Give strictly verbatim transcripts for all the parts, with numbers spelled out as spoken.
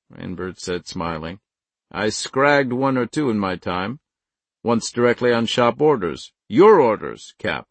Rainbird said, smiling. I scragged one or two in my time. Once directly on shop orders. Your orders, Cap.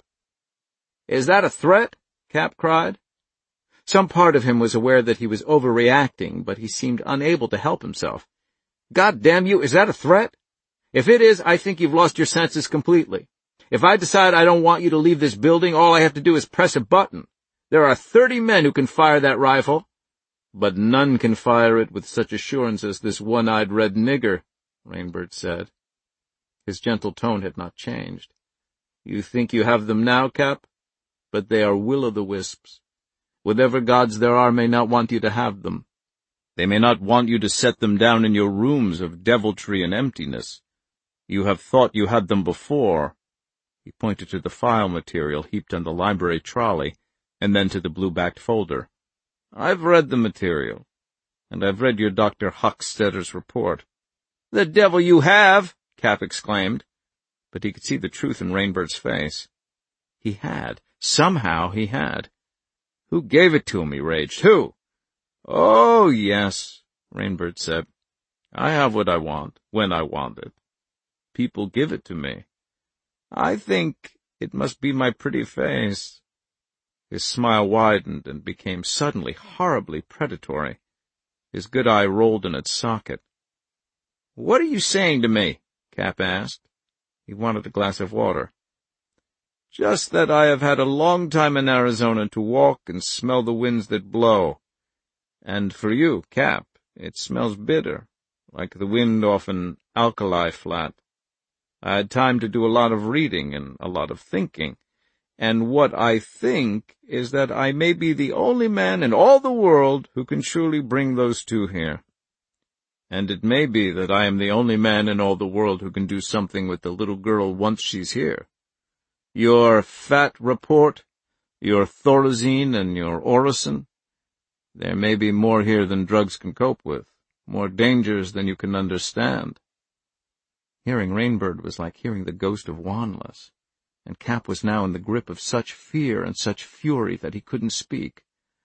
Is that a threat? Cap cried. Some part of him was aware that he was overreacting, but he seemed unable to help himself. God damn you, is that a threat? If it is, I think you've lost your senses completely. If I decide I don't want you to leave this building, all I have to do is press a button. There are thirty men who can fire that rifle. But none can fire it with such assurance as this one-eyed red nigger, Rainbird said. His gentle tone had not changed. You think you have them now, Cap? But they are will-o'-the-wisps. Whatever gods there are may not want you to have them. They may not want you to set them down in your rooms of deviltry and emptiness. You have thought you had them before. He pointed to the file material heaped on the library trolley, and then to the blue-backed folder. I've read the material, and I've read your Doctor Hochstetter's report. The devil you have! Cap exclaimed. But he could see the truth in Rainbird's face. He had. Somehow he had. Who gave it to him, he raged. Who? Oh, yes, Rainbird said. I have what I want, when I want it. People give it to me. I think it must be my pretty face. His smile widened and became suddenly horribly predatory. His good eye rolled in its socket. What are you saying to me? Cap asked. He wanted a glass of water. Just that I have had a long time in Arizona to walk and smell the winds that blow. And for you, Cap, it smells bitter, like the wind off an alkali flat. I had time to do a lot of reading and a lot of thinking. And what I think is that I may be the only man in all the world who can truly bring those two here. And it may be that I am the only man in all the world who can do something with the little girl once she's here. Your fat report, your Thorazine and your Orison, there may be more here than drugs can cope with, more dangers than you can understand. Hearing Rainbird was like hearing the ghost of Wanless. And Cap was now in the grip of such fear and such fury that he couldn't speak.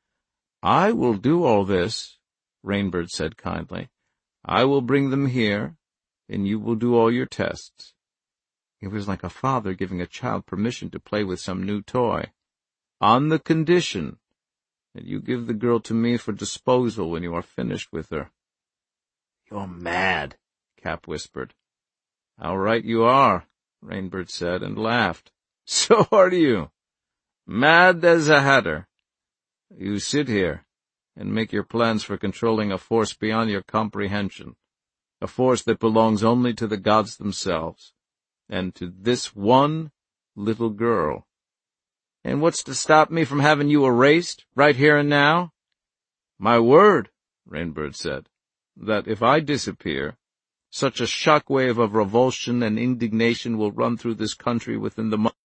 I will do all this, Rainbird said kindly. I will bring them here, and you will do all your tests. It was like a father giving a child permission to play with some new toy. On the condition that you give the girl to me for disposal when you are finished with her. You're mad, Cap whispered. How right you are, Rainbird said, and laughed. So are you. Mad as a hatter. You sit here and make your plans for controlling a force beyond your comprehension, a force that belongs only to the gods themselves, and to this one little girl. And what's to stop me from having you erased, right here and now? My word, Rainbird said, that if I disappear, such a shockwave of revulsion and indignation will run through this country within the month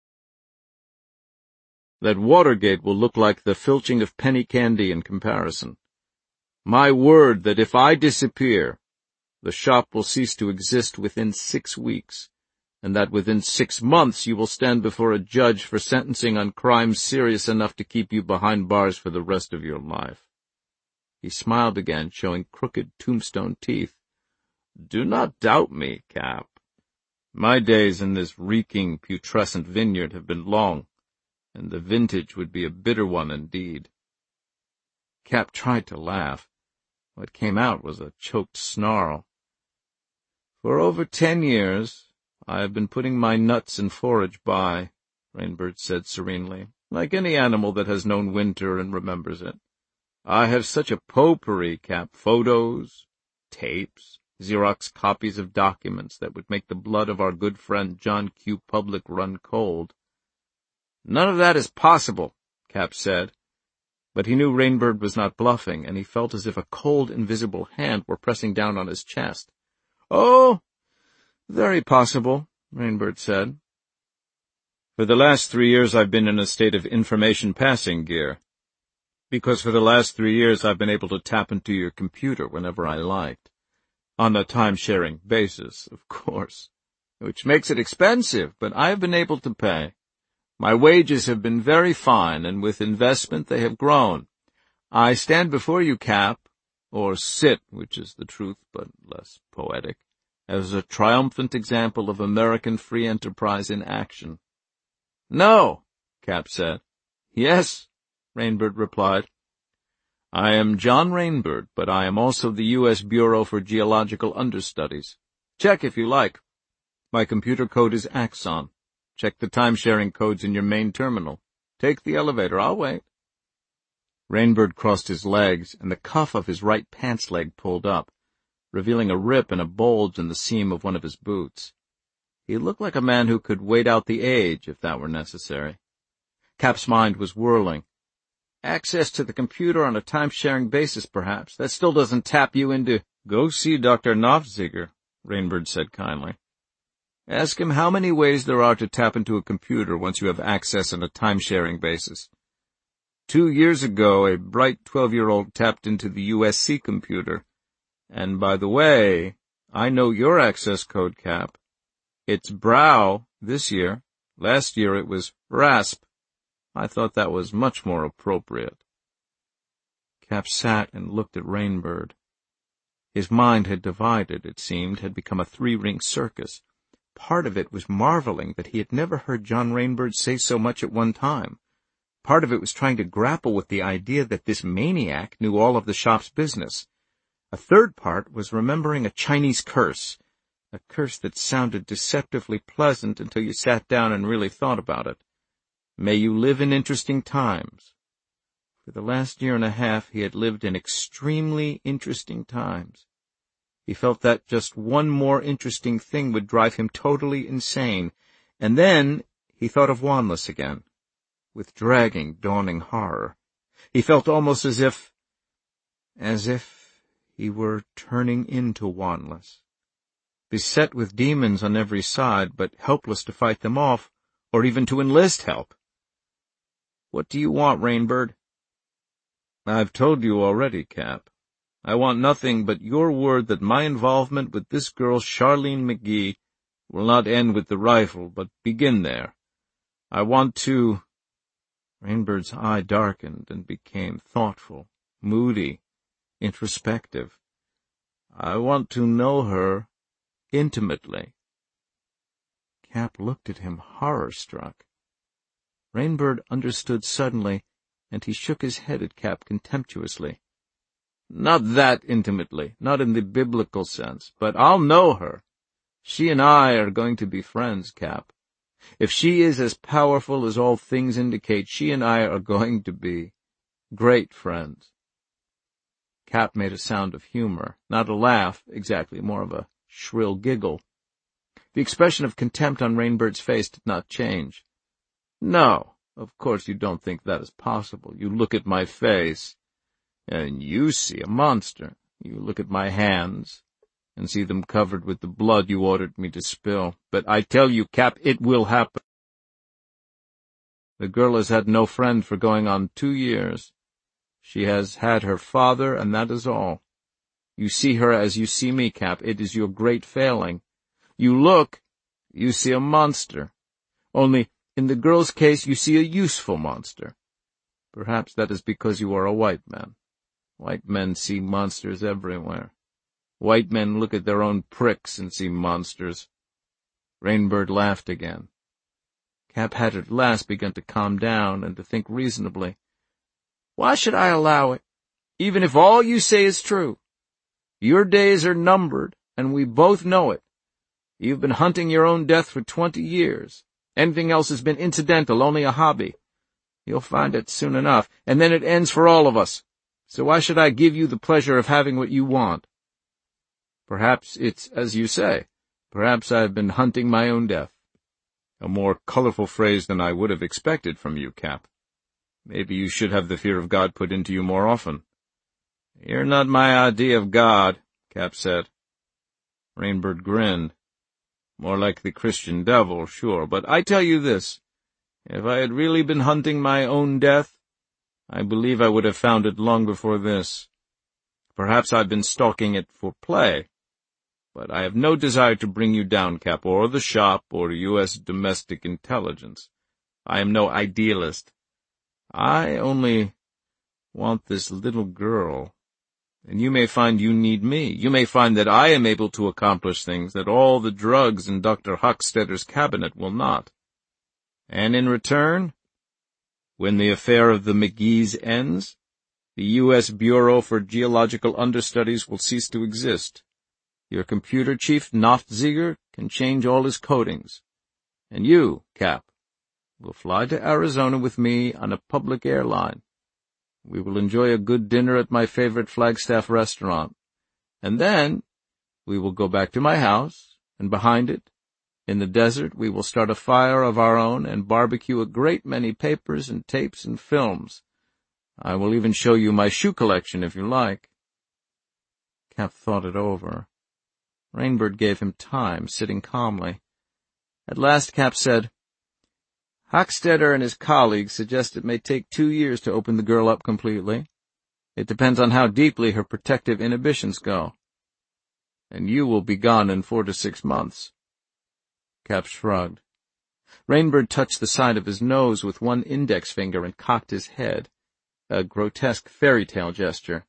that Watergate will look like the filching of penny candy in comparison. My word that if I disappear, the shop will cease to exist within six weeks, and that within six months you will stand before a judge for sentencing on crimes serious enough to keep you behind bars for the rest of your life. He smiled again, showing crooked tombstone teeth. Do not doubt me, Cap. My days in this reeking, putrescent vineyard have been long, and the vintage would be a bitter one indeed. Cap tried to laugh. What came out was a choked snarl. For over ten years, I have been putting my nuts and forage by, Rainbird said serenely, like any animal that has known winter and remembers it. I have such a potpourri, Cap, photos, tapes, Xerox copies of documents that would make the blood of our good friend John Q. Public run cold. None of that is possible, Cap said, but he knew Rainbird was not bluffing, and he felt as if a cold, invisible hand were pressing down on his chest. Oh, very possible, Rainbird said. For the last three years I've been in a state of information passing gear, because for the last three years I've been able to tap into your computer whenever I liked. On a time-sharing basis, of course, which makes it expensive, but I have been able to pay. My wages have been very fine, and with investment they have grown. I stand before you, Cap, or sit, which is the truth but less poetic, as a triumphant example of American free enterprise in action. "No," Cap said. "Yes," Rainbird replied. "I am John Rainbird, but I am also the U S Bureau for Geological Understudies. Check if you like. My computer code is Axon. Check the time-sharing codes in your main terminal. Take the elevator. I'll wait." Rainbird crossed his legs, and the cuff of his right pants leg pulled up, revealing a rip and a bulge in the seam of one of his boots. He looked like a man who could wait out the age, if that were necessary. Cap's mind was whirling. "Access to the computer on a time-sharing basis, perhaps. That still doesn't tap you into—" "Go see Doctor Nofziger," Rainbird said kindly. "Ask him how many ways there are to tap into a computer once you have access on a time-sharing basis. Two years ago, a bright twelve-year-old tapped into the U S C computer. And by the way, I know your access code, Cap. It's Brow this year. Last year it was RASP. I thought that was much more appropriate." Cap sat and looked at Rainbird. His mind had divided, it seemed, had become a three-ring circus. Part of it was marveling that he had never heard John Rainbird say so much at one time. Part of it was trying to grapple with the idea that this maniac knew all of the shop's business. A third part was remembering a Chinese curse, a curse that sounded deceptively pleasant until you sat down and really thought about it. May you live in interesting times. For the last year and a half he had lived in extremely interesting times. He felt that just one more interesting thing would drive him totally insane, and then he thought of Wanless again, with dragging, dawning horror. He felt almost as if, as if he were turning into Wanless, beset with demons on every side, but helpless to fight them off, or even to enlist help. "What do you want, Rainbird?" "I've told you already, Cap. I want nothing but your word that my involvement with this girl, Charlene McGee, will not end with the rifle, but begin there. I want to—" Rainbird's eye darkened and became thoughtful, moody, introspective. "I want to know her intimately." Cap looked at him horror-struck. Rainbird understood suddenly, and he shook his head at Cap contemptuously. "Not that intimately, not in the biblical sense, but I'll know her. She and I are going to be friends, Cap. If she is as powerful as all things indicate, she and I are going to be great friends." Cap made a sound of humor, not a laugh, exactly, more of a shrill giggle. The expression of contempt on Rainbird's face did not change. "No, of course you don't think that is possible. You look at my face, and you see a monster. You look at my hands, and see them covered with the blood you ordered me to spill. But I tell you, Cap, it will happen. The girl has had no friend for going on two years. She has had her father, and that is all. You see her as you see me, Cap. It is your great failing. You look, you see a monster. Only, in the girl's case, you see a useful monster. Perhaps that is because you are a white man. White men see monsters everywhere. White men look at their own pricks and see monsters." Rainbird laughed again. Cap had at last begun to calm down and to think reasonably. "Why should I allow it, even if all you say is true? Your days are numbered, and we both know it. You've been hunting your own death for twenty years. Anything else has been incidental, only a hobby. You'll find it soon enough, and then it ends for all of us. So why should I give you the pleasure of having what you want? Perhaps it's as you say. Perhaps I've been hunting my own death." A more colorful phrase than I would have expected from you, Cap. Maybe you should have the fear of God put into you more often. "You're not my idea of God," Cap said. Rainbird grinned. "More like the Christian devil, sure, but I tell you this. If I had really been hunting my own death, I believe I would have found it long before this. Perhaps I've been stalking it for play, but I have no desire to bring you down, Cap, or the shop, or U S domestic intelligence. I am no idealist. I only want this little girl. And you may find you need me. You may find that I am able to accomplish things that all the drugs in Doctor Hochstetter's cabinet will not. And in return, when the affair of the McGees ends, the U S Bureau for Geological Understudies will cease to exist. Your computer chief, Nofziger, can change all his codings. And you, Cap, will fly to Arizona with me on a public airline. We will enjoy a good dinner at my favorite Flagstaff restaurant. And then we will go back to my house, and behind it, in the desert, we will start a fire of our own and barbecue a great many papers and tapes and films. I will even show you my shoe collection if you like. Cap thought it over. Rainbird gave him time, sitting calmly. At last Cap said, Hochstetter and his colleagues suggest it may take two years to open the girl up completely. It depends on how deeply her protective inhibitions go. And you will be gone in four to six months. Cap shrugged. Rainbird touched the side of his nose with one index finger and cocked his head, a grotesque fairy tale gesture.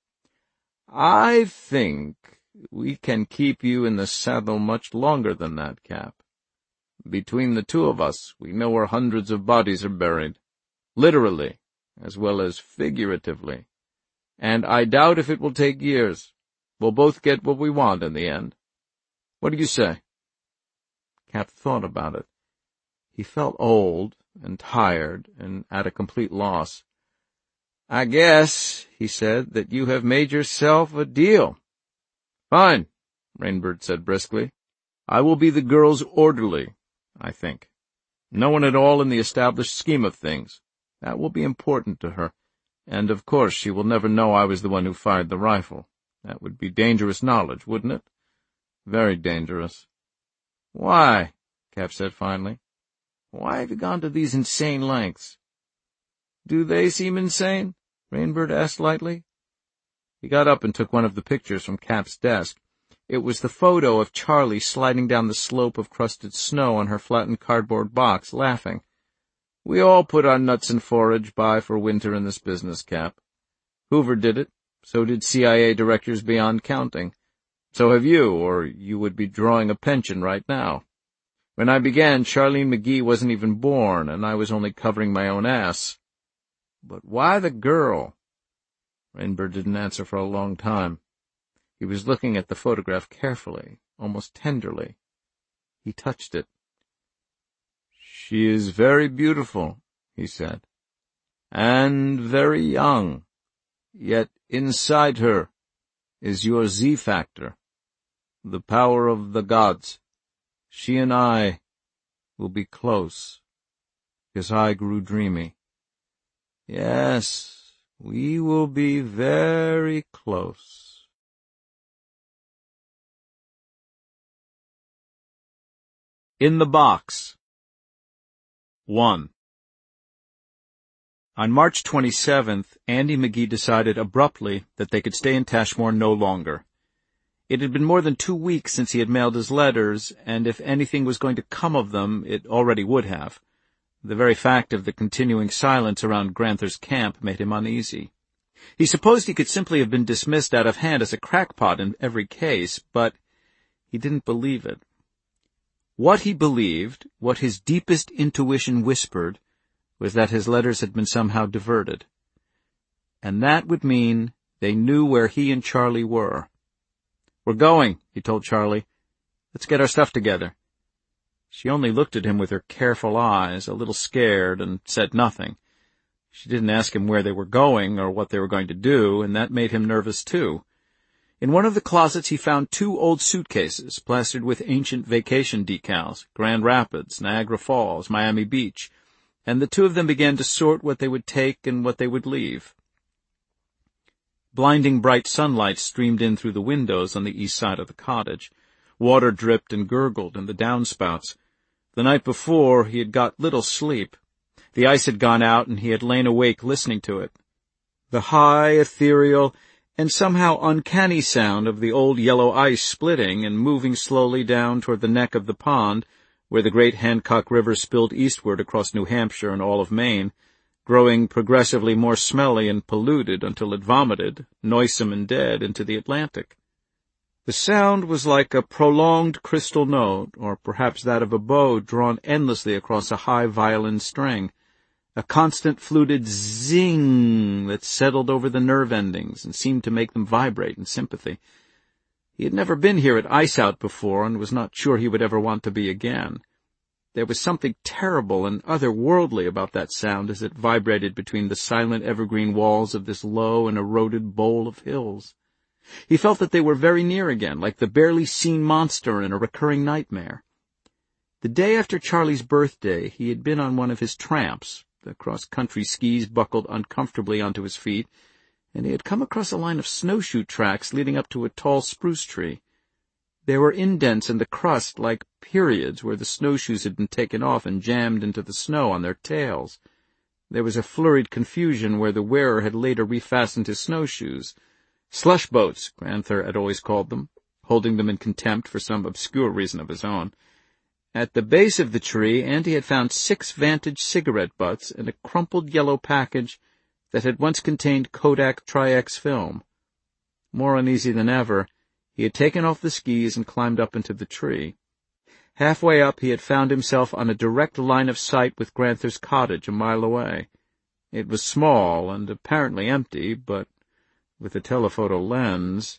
I think we can keep you in the saddle much longer than that, Cap. Between the two of us, we know where hundreds of bodies are buried, literally as well as figuratively. And I doubt if it will take years. We'll both get what we want in the end. What do you say? Cap thought about it. He felt old and tired and at a complete loss. I guess, he said, that you have made yourself a deal. Fine, Rainbird said briskly. I will be the girl's orderly, I think. No one at all in the established scheme of things. That will be important to her. And, of course, she will never know I was the one who fired the rifle. That would be dangerous knowledge, wouldn't it? Very dangerous. Why? Cap said finally. Why have you gone to these insane lengths? Do they seem insane? Rainbird asked lightly. He got up and took one of the pictures from Cap's desk. It was the photo of Charlie sliding down the slope of crusted snow on her flattened cardboard box, laughing. We all put our nuts and forage by for winter in this business, Cap. Hoover did it. So did C I A directors beyond counting. So have you, or you would be drawing a pension right now. When I began, Charlene McGee wasn't even born, and I was only covering my own ass. But why the girl? Rainbird didn't answer for a long time. He was looking at the photograph carefully, almost tenderly. He touched it. She is very beautiful, he said, and very young. Yet inside her is your Z-factor, the power of the gods. She and I will be close, because I grew dreamy. Yes, we will be very close. In the Box. One. On March twenty-seventh, Andy McGee decided abruptly that they could stay in Tashmore no longer. It had been more than two weeks since he had mailed his letters, and if anything was going to come of them, it already would have. The very fact of the continuing silence around Granther's camp made him uneasy. He supposed he could simply have been dismissed out of hand as a crackpot in every case, but he didn't believe it. What he believed, what his deepest intuition whispered, was that his letters had been somehow diverted. And that would mean they knew where he and Charlie were. We're going, he told Charlie. Let's get our stuff together. She only looked at him with her careful eyes, a little scared, and said nothing. She didn't ask him where they were going or what they were going to do, and that made him nervous too. In one of the closets he found two old suitcases plastered with ancient vacation decals, Grand Rapids, Niagara Falls, Miami Beach, and the two of them began to sort what they would take and what they would leave. Blinding bright sunlight streamed in through the windows on the east side of the cottage. Water dripped and gurgled in the downspouts. The night before he had got little sleep. The ice had gone out and he had lain awake listening to it. The high, ethereal, and somehow uncanny sound of the old yellow ice splitting and moving slowly down toward the neck of the pond, where the great Hancock River spilled eastward across New Hampshire and all of Maine, growing progressively more smelly and polluted until it vomited, noisome and dead, into the Atlantic. The sound was like a prolonged crystal note, or perhaps that of a bow drawn endlessly across a high violin string, a constant fluted zing that settled over the nerve endings and seemed to make them vibrate in sympathy. He had never been here at Ice-Out before, and was not sure he would ever want to be again. There was something terrible and otherworldly about that sound as it vibrated between the silent evergreen walls of this low and eroded bowl of hills. He felt that they were very near again, like the barely seen monster in a recurring nightmare. The day after Charlie's birthday, he had been on one of his tramps, the cross-country skis buckled uncomfortably onto his feet, and he had come across a line of snowshoe tracks leading up to a tall spruce tree. There were indents in the crust like periods where the snowshoes had been taken off and jammed into the snow on their tails. There was a flurried confusion where the wearer had later refastened his snowshoes. Slush boats, Granther had always called them, holding them in contempt for some obscure reason of his own. At the base of the tree, Andy had found six Vantage cigarette butts and a crumpled yellow package that had once contained Kodak Tri-X film. More uneasy than ever, he had taken off the skis and climbed up into the tree. Halfway up, he had found himself on a direct line of sight with Granther's cottage a mile away. It was small and apparently empty, but with a telephoto lens.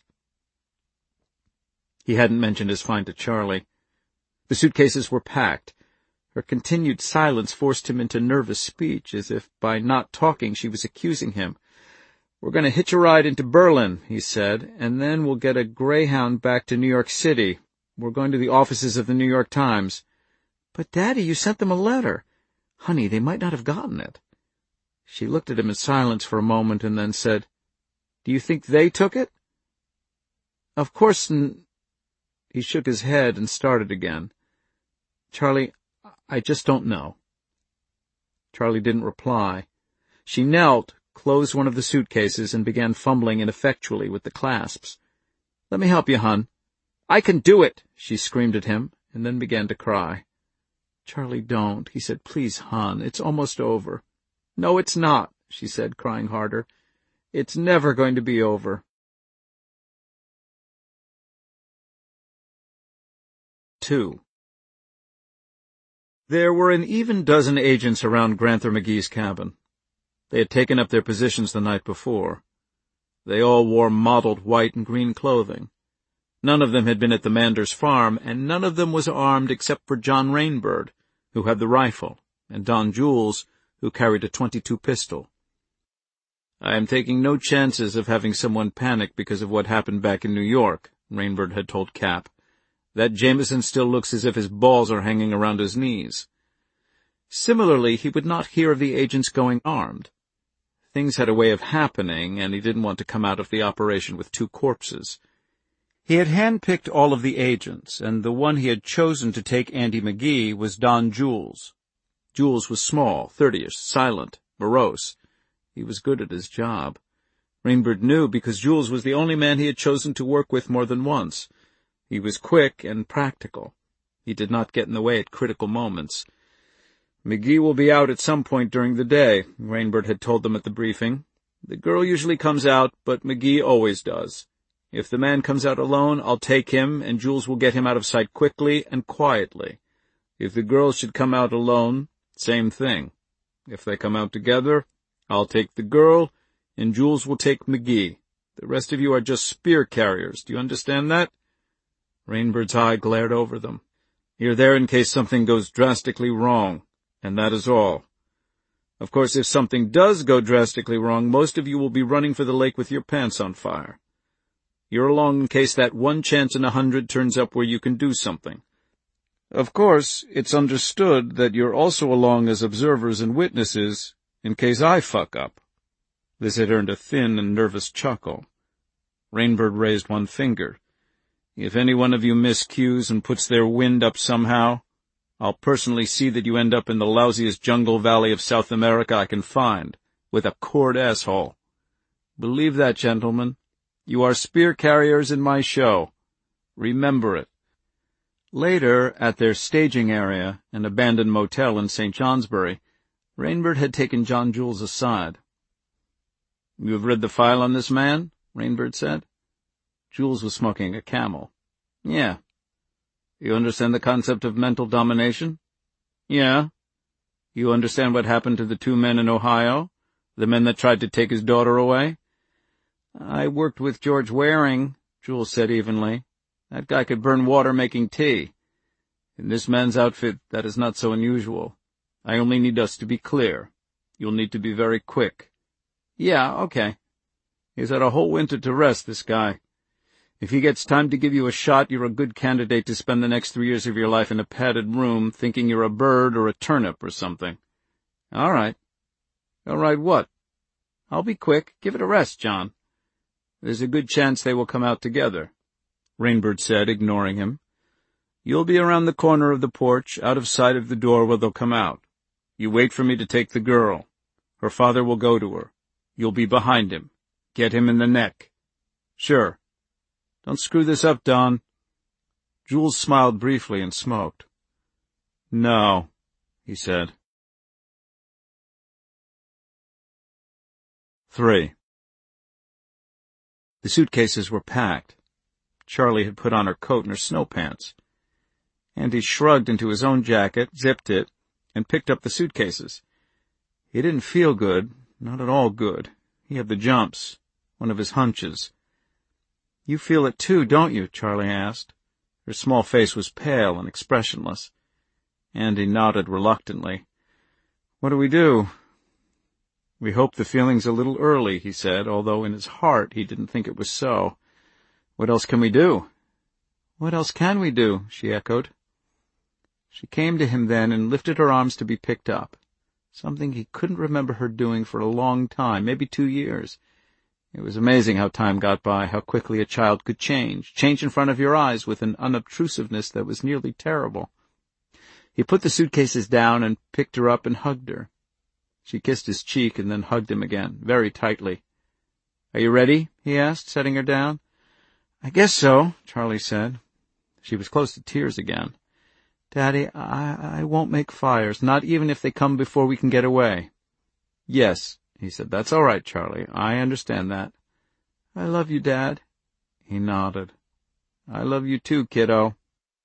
He hadn't mentioned his find to Charlie. The suitcases were packed. Her continued silence forced him into nervous speech, as if by not talking she was accusing him. "We're going to hitch a ride into Berlin," he said, "and then we'll get a Greyhound back to New York City. We're going to the offices of the New York Times." "But, Daddy, you sent them a letter." "Honey, they might not have gotten it." She looked at him in silence for a moment and then said, "Do you think they took it?" "Of course n—" He shook his head and started again. "Charlie, I just don't know." Charlie didn't reply. She knelt, closed one of the suitcases, and began fumbling ineffectually with the clasps. "Let me help you, hon." "I can do it," she screamed at him, and then began to cry. "Charlie, don't," he said. "Please, hon, it's almost over." "No, it's not," she said, crying harder. "It's never going to be over." Two. There were an even dozen agents around Granther McGee's cabin. They had taken up their positions the night before. They all wore mottled white and green clothing. None of them had been at the Manders farm, and none of them was armed except for John Rainbird, who had the rifle, and Don Jules, who carried a twenty-two pistol. "I am taking no chances of having someone panic because of what happened back in New York," Rainbird had told Cap. "That Jameson still looks as if his balls are hanging around his knees." Similarly, he would not hear of the agents going armed. Things had a way of happening, and he didn't want to come out of the operation with two corpses. He had handpicked all of the agents, and the one he had chosen to take Andy McGee was Don Jules. Jules was small, thirtyish, silent, morose. He was good at his job. Rainbird knew because Jules was the only man he had chosen to work with more than once. He was quick and practical. He did not get in the way at critical moments. "McGee will be out at some point during the day," Rainbird had told them at the briefing. "The girl usually comes out, but McGee always does. If the man comes out alone, I'll take him, and Jules will get him out of sight quickly and quietly. If the girl should come out alone, same thing. If they come out together, I'll take the girl, and Jules will take McGee. The rest of you are just spear carriers. Do you understand that?" Rainbird's eye glared over them. "You're there in case something goes drastically wrong, and that is all. Of course, if something does go drastically wrong, most of you will be running for the lake with your pants on fire. You're along in case that one chance in a hundred turns up where you can do something. Of course, it's understood that you're also along as observers and witnesses in case I fuck up." This had earned a thin and nervous chuckle. Rainbird raised one finger. "If any one of you miscues and puts their wind up somehow, I'll personally see that you end up in the lousiest jungle valley of South America I can find, with a cord asshole. Believe that, gentlemen. You are spear carriers in my show. Remember it." Later, at their staging area, an abandoned motel in Saint Johnsbury, Rainbird had taken John Jules aside. "You have read the file on this man?" Rainbird said. Jules was smoking a Camel. "Yeah." "You understand the concept of mental domination?" "Yeah." "You understand what happened to the two men in Ohio, the men that tried to take his daughter away?" "I worked with George Waring," Jules said evenly. "That guy could burn water making tea. In this man's outfit, that is not so unusual. I only need us to be clear. You'll need to be very quick." "Yeah, okay." "He's had a whole winter to rest, this guy. If he gets time to give you a shot, you're a good candidate to spend the next three years of your life in a padded room, thinking you're a bird or a turnip or something." "All right." "All right what?" "I'll be quick. Give it a rest, John." "There's a good chance they will come out together," Rainbird said, ignoring him. "You'll be around the corner of the porch, out of sight of the door where they'll come out. You wait for me to take the girl. Her father will go to her. You'll be behind him. Get him in the neck." "Sure." "Don't screw this up, Don." Jules smiled briefly and smoked. "No," he said. Three. The suitcases were packed. Charlie had put on her coat and her snow pants. Andy shrugged into his own jacket, zipped it, and picked up the suitcases. He didn't feel good, not at all good. He had the jumps, one of his hunches. "You feel it too, don't you?" Charlie asked. Her small face was pale and expressionless. Andy nodded reluctantly. "What do we do?" "We hope the feeling's a little early," he said, although in his heart he didn't think it was so. "What else can we do?" "What else can we do?" she echoed. She came to him then and lifted her arms to be picked up, something he couldn't remember her doing for a long time, maybe two years. It was amazing how time got by, how quickly a child could change, change in front of your eyes with an unobtrusiveness that was nearly terrible. He put the suitcases down and picked her up and hugged her. She kissed his cheek and then hugged him again, very tightly. "Are you ready?" he asked, setting her down. "I guess so," Charlie said. She was close to tears again. "Daddy, I, I won't make fires, not even if they come before we can get away." "Yes," he said. "That's all right, Charlie. I understand that." "I love you, Dad." He nodded. "I love you too, kiddo."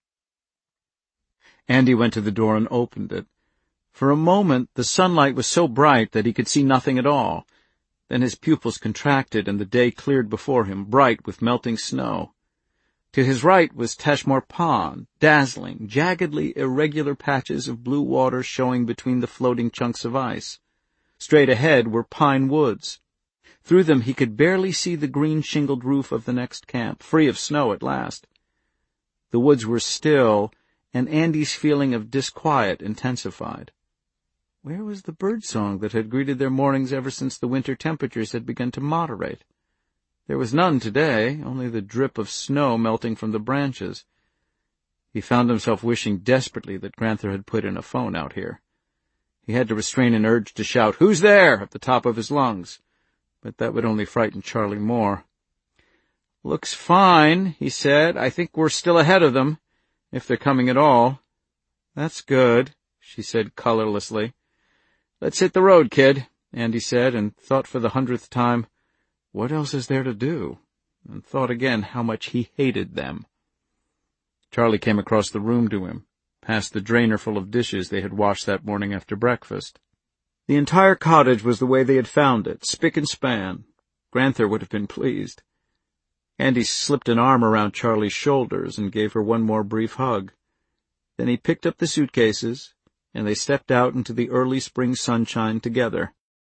Andy went to the door and opened it. For a moment, the sunlight was so bright that he could see nothing at all. Then his pupils contracted and the day cleared before him, bright with melting snow. To his right was Tashmore Pond, dazzling, jaggedly irregular patches of blue water showing between the floating chunks of ice. Straight ahead were pine woods. Through them he could barely see the green-shingled roof of the next camp, free of snow at last. The woods were still, and Andy's feeling of disquiet intensified. Where was the birdsong that had greeted their mornings ever since the winter temperatures had begun to moderate? There was none today, only the drip of snow melting from the branches. He found himself wishing desperately that Granther had put in a phone out here. He had to restrain an urge to shout, "Who's there?" at the top of his lungs, but that would only frighten Charlie more. "Looks fine," he said. "I think we're still ahead of them, if they're coming at all." "That's good," she said colorlessly. "Let's hit the road, kid," Andy said, and thought for the hundredth time, what else is there to do? And thought again how much he hated them. Charlie came across the room to him, past the drainer full of dishes they had washed that morning after breakfast. The entire cottage was the way they had found it, spick and span. Granther would have been pleased. Andy slipped an arm around Charlie's shoulders and gave her one more brief hug. Then he picked up the suitcases, and they stepped out into the early spring sunshine together.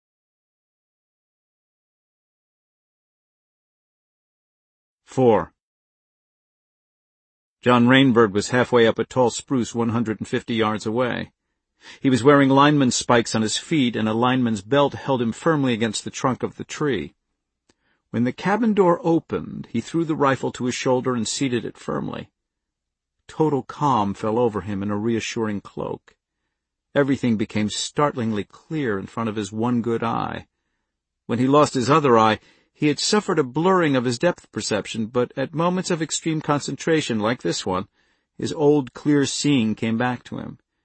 Four. John Rainbird was halfway up a tall spruce one hundred fifty yards away. He was wearing lineman's spikes on his feet, and a lineman's belt held him firmly against the trunk of the tree. When the cabin door opened, he threw the rifle to his shoulder and seated it firmly. Total calm fell over him in a reassuring cloak. Everything became startlingly clear in front of his one good eye. When he lost his other eye, he had suffered a blurring of his depth perception, but at moments of extreme concentration like this one, his old clear seeing came back to him.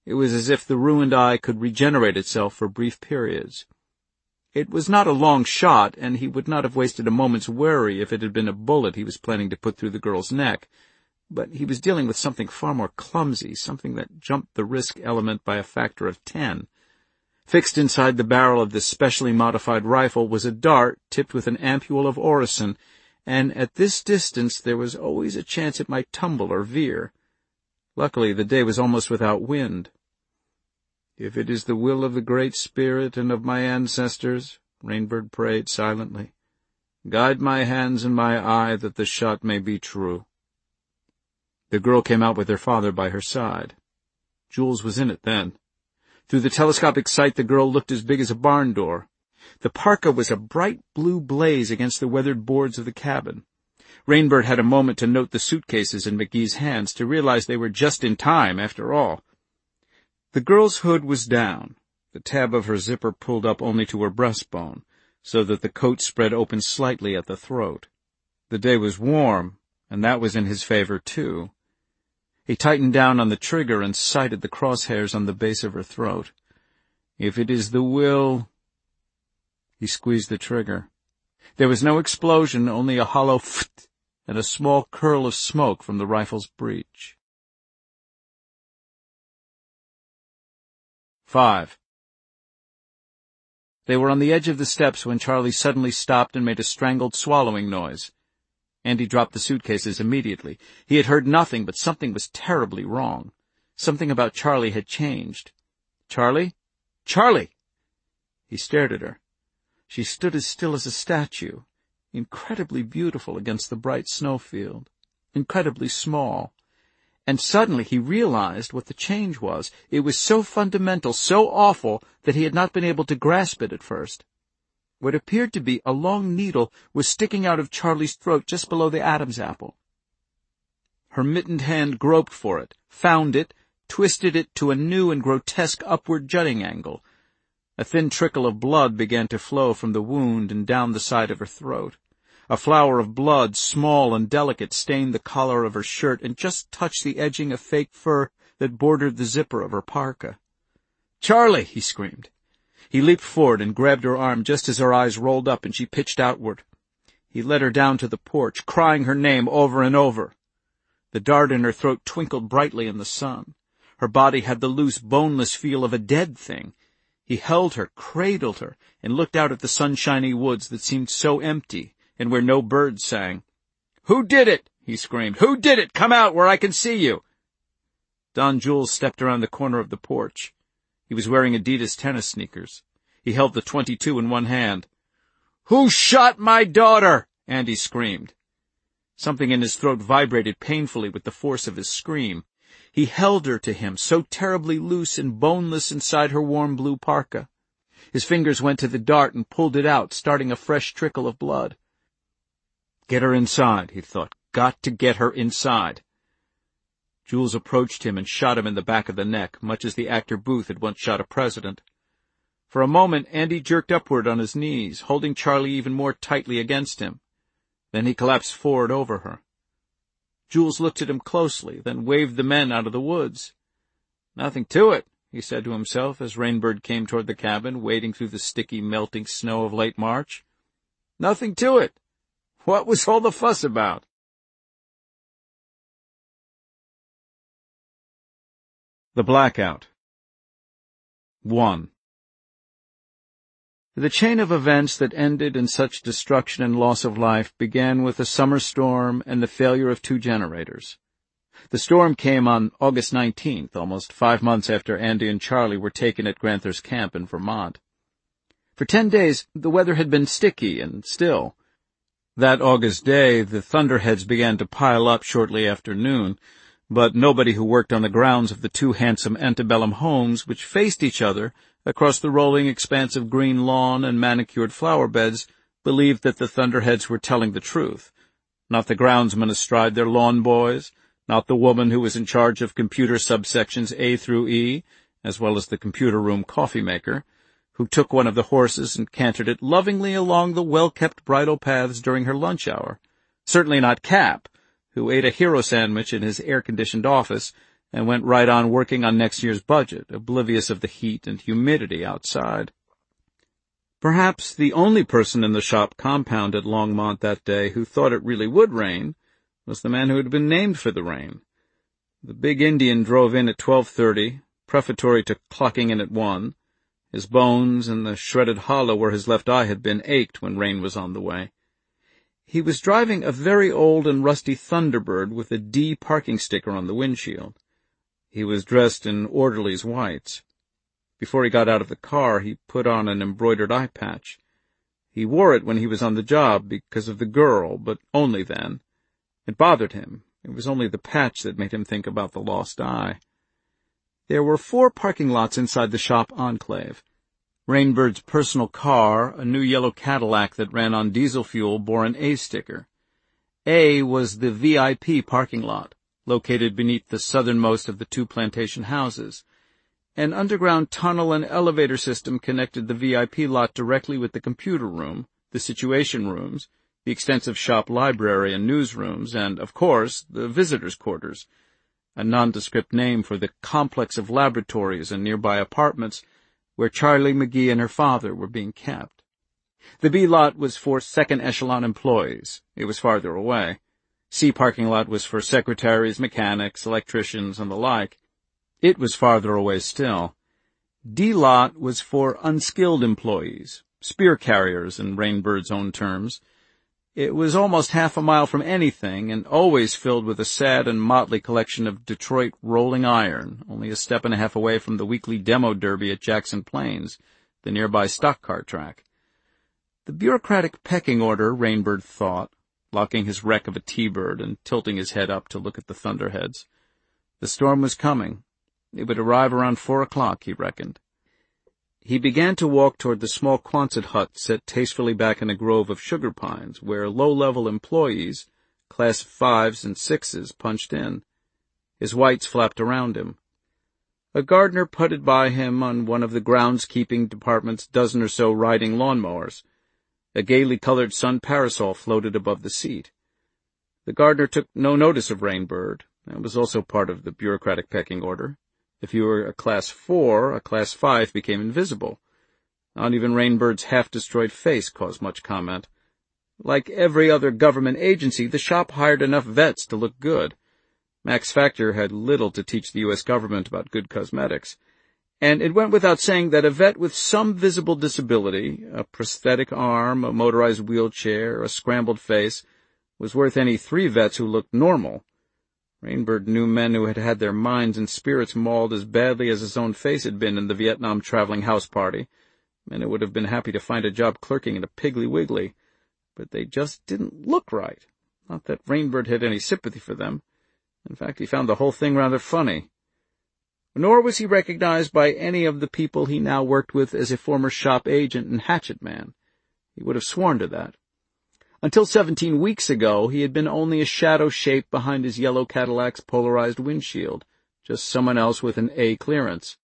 It was as if the ruined eye could regenerate itself for brief periods. It was not a long shot, and he would not have wasted a moment's worry if it had been a bullet he was planning to put through the girl's neck. But he was dealing with something far more clumsy, something that jumped the risk element by a factor of ten. Fixed inside the barrel of this specially modified rifle was a dart tipped with an ampule of orosin, and at this distance there was always a chance it might tumble or veer. Luckily, the day was almost without wind. "If it is the will of the Great Spirit and of my ancestors," Rainbird prayed silently, "guide my hands and my eye that the shot may be true." The girl came out with her father by her side. Jules was in it then. Through the telescopic sight, the girl looked as big as a barn door. The parka was a bright blue blaze against the weathered boards of the cabin. Rainbird had a moment to note the suitcases in McGee's hands, to realize they were just in time, after all. The girl's hood was down, the tab of her zipper pulled up only to her breastbone, so that the coat spread open slightly at the throat. The day was warm, and that was in his favor, too. He tightened down on the trigger and sighted the crosshairs on the base of her throat. "If it is the will—" He squeezed the trigger. There was no explosion, only a hollow pht and a small curl of smoke from the rifle's breech. Five. They were on the edge of the steps when Charlie suddenly stopped and made a strangled swallowing noise. Andy dropped the suitcases immediately. He had heard nothing, but something was terribly wrong. Something about Charlie had changed. "Charlie? Charlie!" He stared at her. She stood as still as a statue, incredibly beautiful against the bright snowfield, incredibly small. And suddenly he realized what the change was. It was so fundamental, so awful, that he had not been able to grasp it at first. What appeared to be a long needle was sticking out of Charlie's throat just below the Adam's apple. Her mittened hand groped for it, found it, twisted it to a new and grotesque upward jutting angle. A thin trickle of blood began to flow from the wound and down the side of her throat. A flower of blood, small and delicate, stained the collar of her shirt and just touched the edging of fake fur that bordered the zipper of her parka. "Charlie!" he screamed. He leaped forward and grabbed her arm just as her eyes rolled up and she pitched outward. He led her down to the porch, crying her name over and over. The dart in her throat twinkled brightly in the sun. Her body had the loose, boneless feel of a dead thing. He held her, cradled her, and looked out at the sunshiny woods that seemed so empty, and where no birds sang. "Who did it?" he screamed. "Who did it? Come out where I can see you." Don Jules stepped around the corner of the porch. He was wearing Adidas tennis sneakers. He held the twenty-two in one hand. "Who shot my daughter?" Andy screamed. Something in his throat vibrated painfully with the force of his scream. He held her to him, so terribly loose and boneless inside her warm blue parka. His fingers went to the dart and pulled it out, starting a fresh trickle of blood. Get her inside, he thought. Got to get her inside. Jules approached him and shot him in the back of the neck, much as the actor Booth had once shot a president. For a moment, Andy jerked upward on his knees, holding Charlie even more tightly against him. Then he collapsed forward over her. Jules looked at him closely, then waved the men out of the woods. "Nothing to it," he said to himself as Rainbird came toward the cabin, wading through the sticky, melting snow of late March. "Nothing to it. What was all the fuss about?" The Blackout. One. The chain of events that ended in such destruction and loss of life began with a summer storm and the failure of two generators. The storm came on August nineteenth, almost five months after Andy and Charlie were taken at Granther's camp in Vermont. For ten days, the weather had been sticky and still. That August day, the thunderheads began to pile up shortly after noon, but nobody who worked on the grounds of the two handsome antebellum homes which faced each other across the rolling expanse of green lawn and manicured flower beds believed that the thunderheads were telling the truth. Not the groundsmen astride their lawn boys, not the woman who was in charge of computer subsections A through E, as well as the computer room coffee maker, who took one of the horses and cantered it lovingly along the well-kept bridle paths during her lunch hour. Certainly not Cap, who ate a hero sandwich in his air-conditioned office and went right on working on next year's budget, oblivious of the heat and humidity outside. Perhaps the only person in the shop compound at Longmont that day who thought it really would rain was the man who had been named for the rain. The big Indian drove in at twelve thirty, prefatory to clocking in at one. His bones and the shredded hollow where his left eye had been ached when rain was on the way. He was driving a very old and rusty Thunderbird with a D parking sticker on the windshield. He was dressed in orderly's whites. Before he got out of the car, he put on an embroidered eye patch. He wore it when he was on the job because of the girl, but only then. It bothered him. It was only the patch that made him think about the lost eye. There were four parking lots inside the shop enclave. Rainbird's personal car, a new yellow Cadillac that ran on diesel fuel, bore an A sticker. A was the V I P parking lot, located beneath the southernmost of the two plantation houses. An underground tunnel and elevator system connected the V I P lot directly with the computer room, the situation rooms, the extensive shop library and newsrooms, and, of course, the visitors' quarters, a nondescript name for the complex of laboratories and nearby apartments where Charlie McGee and her father were being kept. The B lot was for second-echelon employees. It was farther away. C parking lot was for secretaries, mechanics, electricians, and the like. It was farther away still. D lot was for unskilled employees, spear carriers in Rainbird's own terms. It was almost half a mile from anything and always filled with a sad and motley collection of Detroit rolling iron, only a step and a half away from the weekly demo derby at Jackson Plains, the nearby stock car track. The bureaucratic pecking order, Rainbird thought, locking his wreck of a T-bird and tilting his head up to look at the thunderheads. The storm was coming. It would arrive around four o'clock, he reckoned. He began to walk toward the small Quonset hut set tastefully back in a grove of sugar pines, where low-level employees, class fives and sixes, punched in. His whites flapped around him. A gardener putted by him on one of the groundskeeping department's dozen or so riding lawnmowers. A gaily colored sun parasol floated above the seat. The gardener took no notice of Rainbird. That was also part of the bureaucratic pecking order. If you were a class four, a class five became invisible. Not even Rainbird's half-destroyed face caused much comment. Like every other government agency, the shop hired enough vets to look good. Max Factor had little to teach the U S government about good cosmetics. And it went without saying that a vet with some visible disability, a prosthetic arm, a motorized wheelchair, a scrambled face, was worth any three vets who looked normal. Rainbird knew men who had had their minds and spirits mauled as badly as his own face had been in the Vietnam traveling house party, men who would have been happy to find a job clerking at a Piggly Wiggly, but they just didn't look right. Not that Rainbird had any sympathy for them. In fact, he found the whole thing rather funny. Nor was he recognized by any of the people he now worked with as a former shop agent and hatchet man. He would have sworn to that. Until seventeen weeks ago, he had been only a shadow shape behind his yellow Cadillac's polarized windshield, just someone else with an A clearance.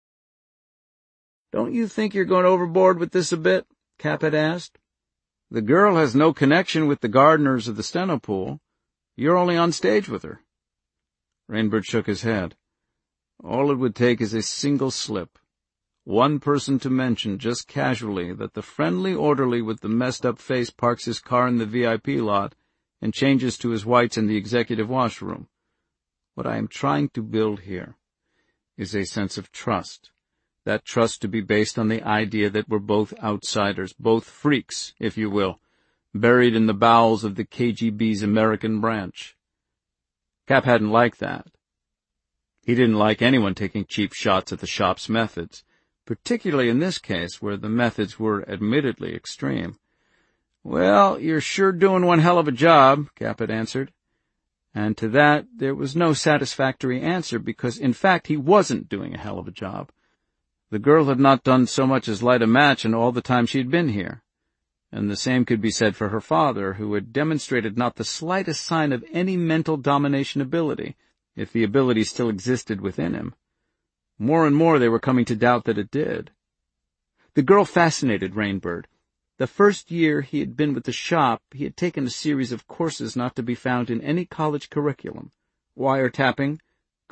"Don't you think you're going overboard with this a bit?" Cap had asked. "The girl has no connection with the gardeners of the steno pool. You're only on stage with her." Rainbird shook his head. "All it would take is a single slip. One person to mention, just casually, that the friendly orderly with the messed-up face parks his car in the V I P lot and changes to his whites in the executive washroom. What I am trying to build here is a sense of trust, that trust to be based on the idea that we're both outsiders, both freaks, if you will, buried in the bowels of the K G B's American branch." Cap hadn't liked that. He didn't like anyone taking cheap shots at the shop's methods, particularly in this case where the methods were admittedly extreme. "Well, you're sure doing one hell of a job," Cap had answered. And to that there was no satisfactory answer, because in fact he wasn't doing a hell of a job. The girl had not done so much as light a match in all the time she had been here. And the same could be said for her father, who had demonstrated not the slightest sign of any mental domination ability, if the ability still existed within him. More and more they were coming to doubt that it did. The girl fascinated Rainbird. The first year he had been with the shop, he had taken a series of courses not to be found in any college curriculum. Wiretapping,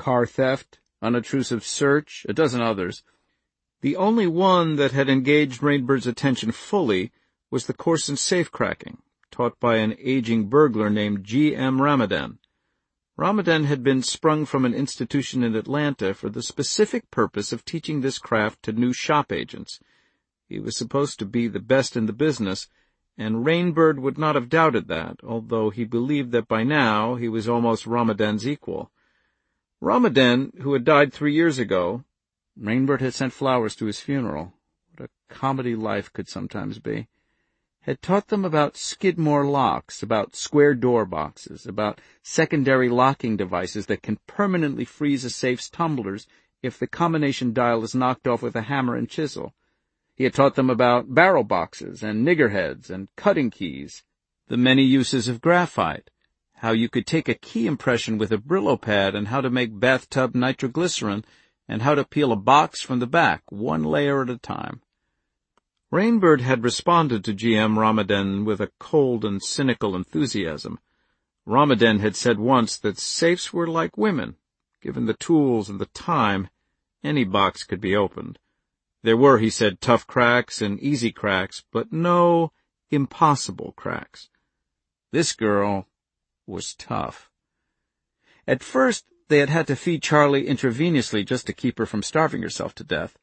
car theft, unobtrusive search, a dozen others. The only one that had engaged Rainbird's attention fully was the course in safecracking, taught by an aging burglar named G M Ramadan. Ramadan had been sprung from an institution in Atlanta for the specific purpose of teaching this craft to new shop agents. He was supposed to be the best in the business, and Rainbird would not have doubted that, although he believed that by now he was almost Ramadan's equal. Ramadan, who had died three years ago, Rainbird had sent flowers to his funeral. What a comedy life could sometimes be. Had taught them about Skidmore locks, about square door boxes, about secondary locking devices that can permanently freeze a safe's tumblers if the combination dial is knocked off with a hammer and chisel. He had taught them about barrel boxes and niggerheads and cutting keys, the many uses of graphite, how you could take a key impression with a Brillo pad, and how to make bathtub nitroglycerin, and how to peel a box from the back, one layer at a time. Rainbird had responded to G M Ramadan with a cold and cynical enthusiasm. Ramadan had said once that safes were like women. Given the tools and the time, any box could be opened. There were, he said, tough cracks and easy cracks, but no impossible cracks. This girl was tough. At first, they had had to feed Charlie intravenously just to keep her from starving herself to death.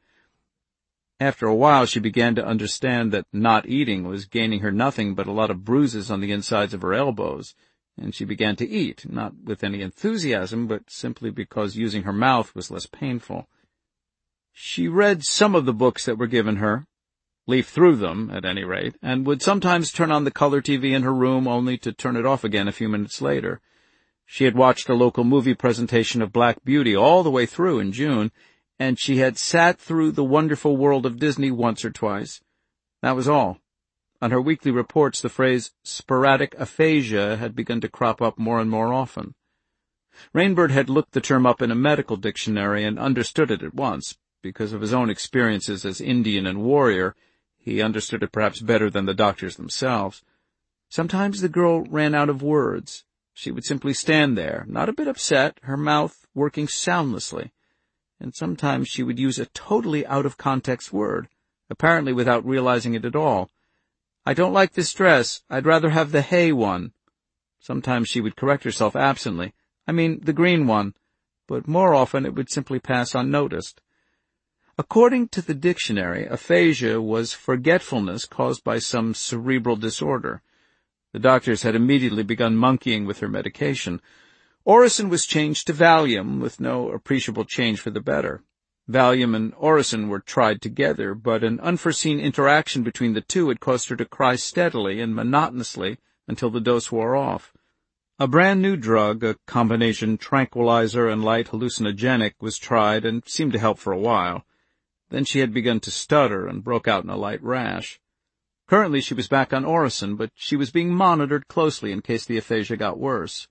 After a while, she began to understand that not eating was gaining her nothing but a lot of bruises on the insides of her elbows, and she began to eat, not with any enthusiasm, but simply because using her mouth was less painful. She read some of the books that were given her, leafed through them, at any rate, and would sometimes turn on the color T V in her room only to turn it off again a few minutes later. She had watched a local movie presentation of Black Beauty all the way through in June, and she had sat through The Wonderful World of Disney once or twice. That was all. On her weekly reports, the phrase sporadic aphasia had begun to crop up more and more often. Rainbird had looked the term up in a medical dictionary and understood it at once. Because of his own experiences as Indian and warrior, he understood it perhaps better than the doctors themselves. Sometimes the girl ran out of words. She would simply stand there, not a bit upset, her mouth working soundlessly. And sometimes she would use a totally out-of-context word, apparently without realizing it at all. I don't like this dress. I'd rather have the hay one. Sometimes she would correct herself absently. I mean, the green one. But more often it would simply pass unnoticed. According to the dictionary, aphasia was forgetfulness caused by some cerebral disorder. The doctors had immediately begun monkeying with her medication. Orison was changed to Valium, with no appreciable change for the better. Valium and Orison were tried together, but an unforeseen interaction between the two had caused her to cry steadily and monotonously until the dose wore off. A brand new drug, a combination tranquilizer and light hallucinogenic, was tried and seemed to help for a while. Then she had begun to stutter and broke out in a light rash. Currently she was back on Orison, but she was being monitored closely in case the aphasia got worse.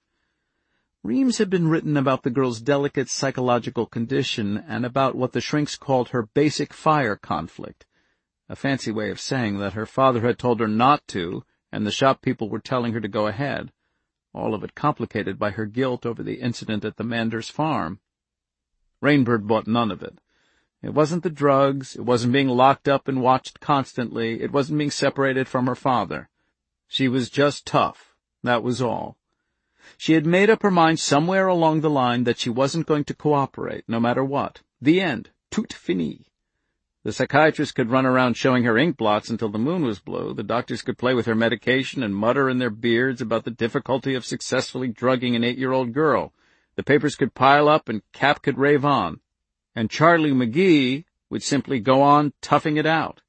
Reams had been written about the girl's delicate psychological condition and about what the shrinks called her basic fire conflict, a fancy way of saying that her father had told her not to, and the shop people were telling her to go ahead, all of it complicated by her guilt over the incident at the Manders farm. Rainbird bought none of it. It wasn't the drugs, it wasn't being locked up and watched constantly, it wasn't being separated from her father. She was just tough, that was all. She had made up her mind somewhere along the line that she wasn't going to cooperate, no matter what. The end. Tout fini. The psychiatrist could run around showing her ink blots until the moon was blue. The doctors could play with her medication and mutter in their beards about the difficulty of successfully drugging an eight-year-old girl. The papers could pile up and Cap could rave on. And Charlie McGee would simply go on toughing it out.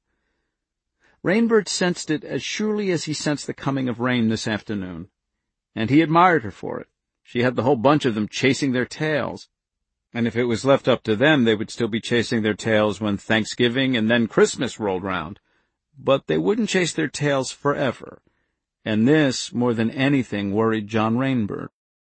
Rainbird sensed it as surely as he sensed the coming of rain this afternoon. And he admired her for it. She had the whole bunch of them chasing their tails. And if it was left up to them, they would still be chasing their tails when Thanksgiving and then Christmas rolled round. But they wouldn't chase their tails forever. And this, more than anything, worried John Rainbird.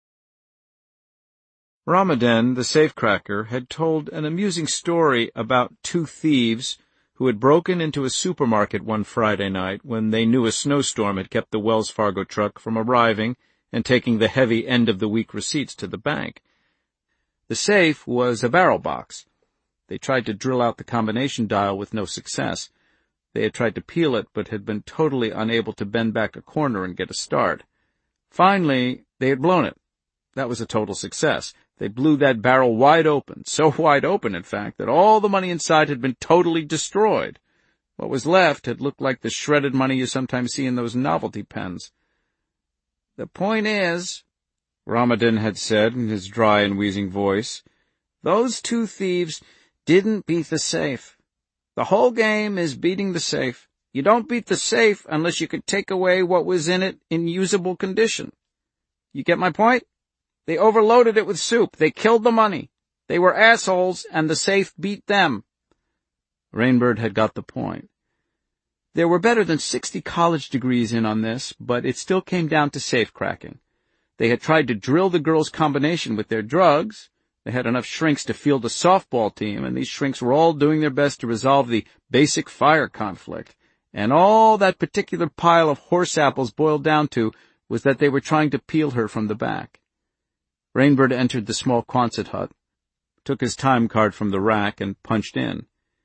Ramadan, the safecracker, had told an amusing story about two thieves who had broken into a supermarket one Friday night when they knew a snowstorm had kept the Wells Fargo truck from arriving and taking the heavy end-of-the-week receipts to the bank. The safe was a barrel box. They tried to drill out the combination dial with no success. They had tried to peel it, but had been totally unable to bend back a corner and get a start. Finally, they had blown it. That was a total success. They blew that barrel wide open, so wide open, in fact, that all the money inside had been totally destroyed. What was left had looked like the shredded money you sometimes see in those novelty pens. "The point is," Ramadan had said in his dry and wheezing voice, "those two thieves didn't beat the safe. The whole game is beating the safe. You don't beat the safe unless you could take away what was in it in usable condition. You get my point? They overloaded it with soup. They killed the money. They were assholes, and the safe beat them." Rainbird had got the point. There were better than sixty college degrees in on this, but it still came down to safe cracking. They had tried to drill the girls' combination with their drugs. They had enough shrinks to field a softball team, and these shrinks were all doing their best to resolve the basic fire conflict. And all that particular pile of horse apples boiled down to was that they were trying to peel her from the back. Rainbird entered the small Quonset hut, took his time card from the rack, and punched in.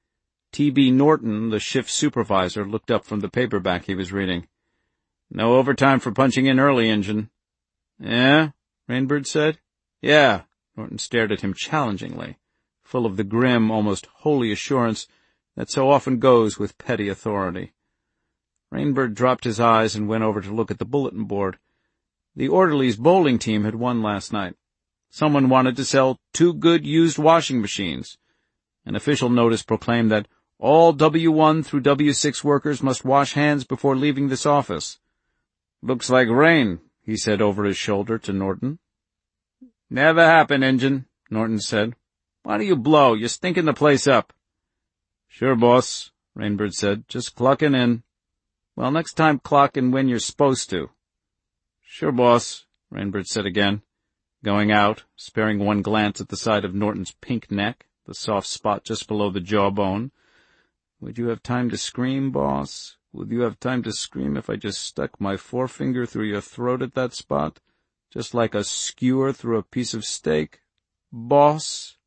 T B Norton, the shift supervisor, looked up from the paperback he was reading. "No overtime for punching in early, Injun." "Yeah?" Rainbird said. "Yeah." Norton stared at him challengingly, full of the grim, almost holy assurance that so often goes with petty authority. Rainbird dropped his eyes and went over to look at the bulletin board. The orderlies' bowling team had won last night. Someone wanted to sell two good used washing machines. An official notice proclaimed that all W one through W six workers must wash hands before leaving this office. "Looks like rain," he said over his shoulder to Norton. "Never happen, Injun," Norton said. "Why do you blow? You're stinking the place up." "Sure, boss," Rainbird said. "Just clocking in." "Well, next time clock in when you're supposed to." "Sure, boss," Rainbird said again, going out, sparing one glance at the side of Norton's pink neck, the soft spot just below the jawbone. "Would you have time to scream, boss? Would you have time to scream if I just stuck my forefinger through your throat at that spot, just like a skewer through a piece of steak, boss?"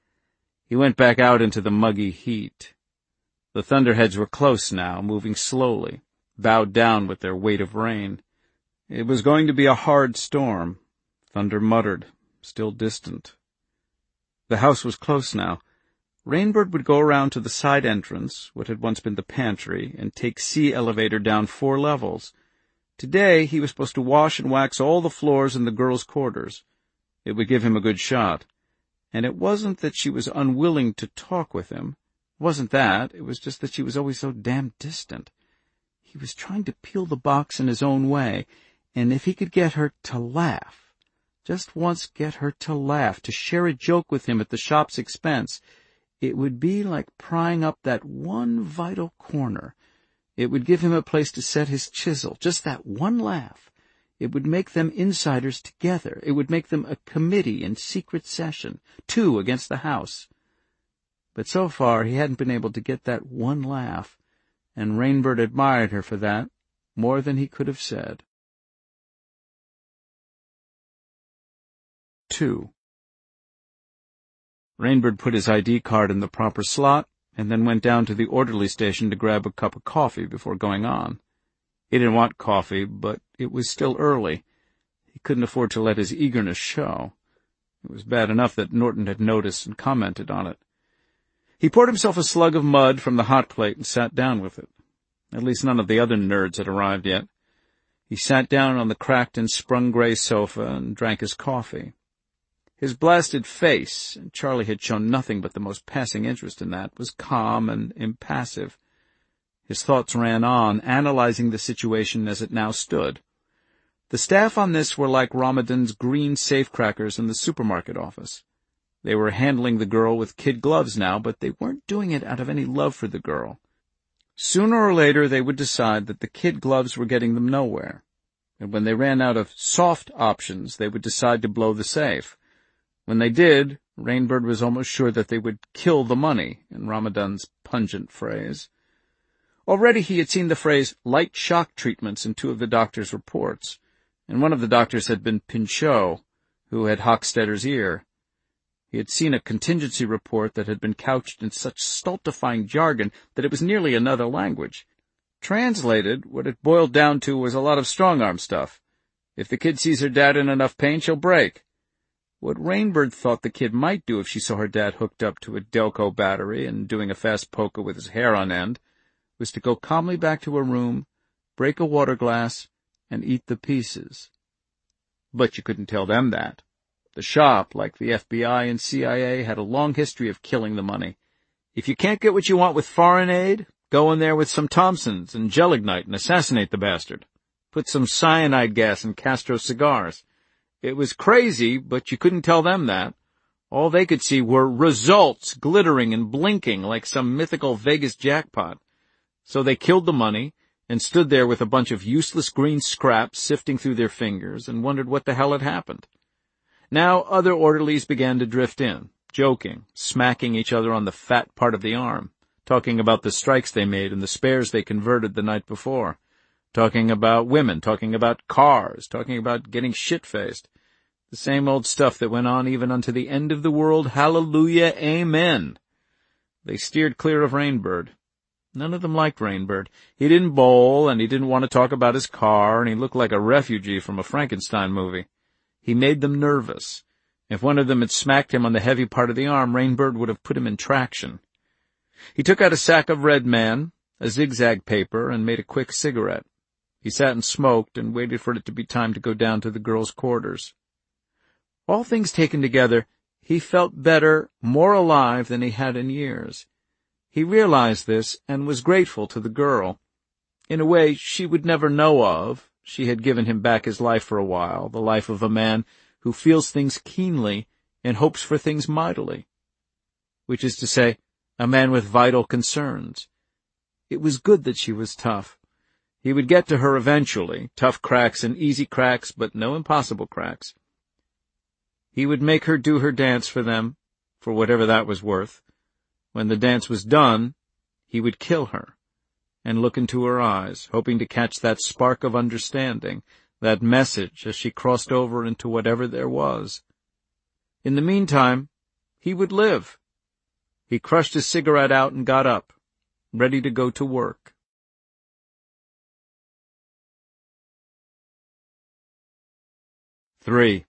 He went back out into the muggy heat. The thunderheads were close now, moving slowly, bowed down with their weight of rain. It was going to be a hard storm. Thunder muttered, still distant. The house was close now. Rainbird would go around to the side entrance, what had once been the pantry, and take C elevator down four levels. Today he was supposed to wash and wax all the floors in the girls' quarters. It would give him a good shot. And it wasn't that she was unwilling to talk with him. It wasn't that. It was just that she was always so damn distant. He was trying to peel the box in his own way, and if he could get her to laugh, just once get her to laugh, to share a joke with him at the shop's expense, it would be like prying up that one vital corner. It would give him a place to set his chisel, just that one laugh. It would make them insiders together. It would make them a committee in secret session, two against the house. But so far he hadn't been able to get that one laugh, and Rainbird admired her for that more than he could have said. Two. Rainbird put his I D card in the proper slot, and then went down to the orderly station to grab a cup of coffee before going on. He didn't want coffee, but it was still early. He couldn't afford to let his eagerness show. It was bad enough that Norton had noticed and commented on it. He poured himself a slug of mud from the hot plate and sat down with it. At least none of the other nerds had arrived yet. He sat down on the cracked and sprung-gray sofa and drank his coffee. His blasted face, and Charlie had shown nothing but the most passing interest in that, was calm and impassive. His thoughts ran on, analyzing the situation as it now stood. The staff on this were like Ramadan's green safecrackers in the supermarket office. They were handling the girl with kid gloves now, but they weren't doing it out of any love for the girl. Sooner or later they would decide that the kid gloves were getting them nowhere, and when they ran out of soft options they would decide to blow the safe. When they did, Rainbird was almost sure that they would kill the money, in Ramadan's pungent phrase. Already he had seen the phrase light shock treatments in two of the doctor's reports, and one of the doctors had been Pinchot, who had Hochstetter's ear. He had seen a contingency report that had been couched in such stultifying jargon that it was nearly another language. Translated, what it boiled down to was a lot of strong-arm stuff. If the kid sees her dad in enough pain, she'll break. What Rainbird thought the kid might do if she saw her dad hooked up to a Delco battery and doing a fast polka with his hair on end was to go calmly back to her room, break a water glass, and eat the pieces. But you couldn't tell them that. The shop, like the F B I and C I A, had a long history of killing the money. If you can't get what you want with foreign aid, go in there with some Thompsons and gelignite and assassinate the bastard. Put some cyanide gas in Castro's cigars. It was crazy, but you couldn't tell them that. All they could see were results glittering and blinking like some mythical Vegas jackpot. So they killed the money and stood there with a bunch of useless green scraps sifting through their fingers and wondered what the hell had happened. Now other orderlies began to drift in, joking, smacking each other on the fat part of the arm, talking about the strikes they made and the spares they converted the night before, talking about women, talking about cars, talking about getting shit-faced. The same old stuff that went on even unto the end of the world. Hallelujah, amen. They steered clear of Rainbird. None of them liked Rainbird. He didn't bowl, and he didn't want to talk about his car, and he looked like a refugee from a Frankenstein movie. He made them nervous. If one of them had smacked him on the heavy part of the arm, Rainbird would have put him in traction. He took out a sack of Red Man, a zigzag paper, and made a quick cigarette. He sat and smoked and waited for it to be time to go down to the girls' quarters. All things taken together, he felt better, more alive than he had in years. He realized this and was grateful to the girl. In a way she would never know of, she had given him back his life for a while, the life of a man who feels things keenly and hopes for things mightily. Which is to say, a man with vital concerns. It was good that she was tough. He would get to her eventually, tough cracks and easy cracks, but no impossible cracks. He would make her do her dance for them, for whatever that was worth. When the dance was done, he would kill her and look into her eyes, hoping to catch that spark of understanding, that message as she crossed over into whatever there was. In the meantime, he would live. He crushed his cigarette out and got up, ready to go to work. Three.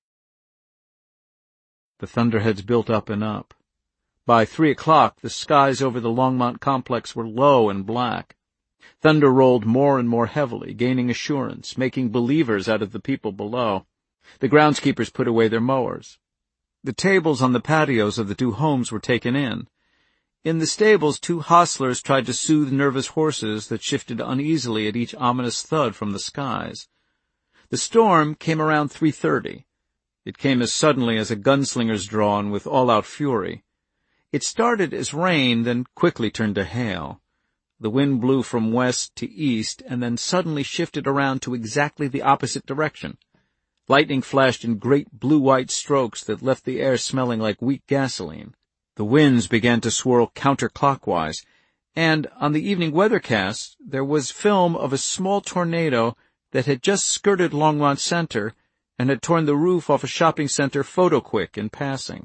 The thunderheads built up and up. By three o'clock, the skies over the Longmont complex were low and black. Thunder rolled more and more heavily, gaining assurance, making believers out of the people below. The groundskeepers put away their mowers. The tables on the patios of the two homes were taken in. In the stables, two hostlers tried to soothe nervous horses that shifted uneasily at each ominous thud from the skies. The storm came around three thirty. It came as suddenly as a gunslinger's drawn with all-out fury. It started as rain, then quickly turned to hail. The wind blew from west to east and then suddenly shifted around to exactly the opposite direction. Lightning flashed in great blue-white strokes that left the air smelling like weak gasoline. The winds began to swirl counterclockwise, and on the evening weathercast there was film of a small tornado that had just skirted Longmont Center and had torn the roof off a shopping center photo-quick in passing.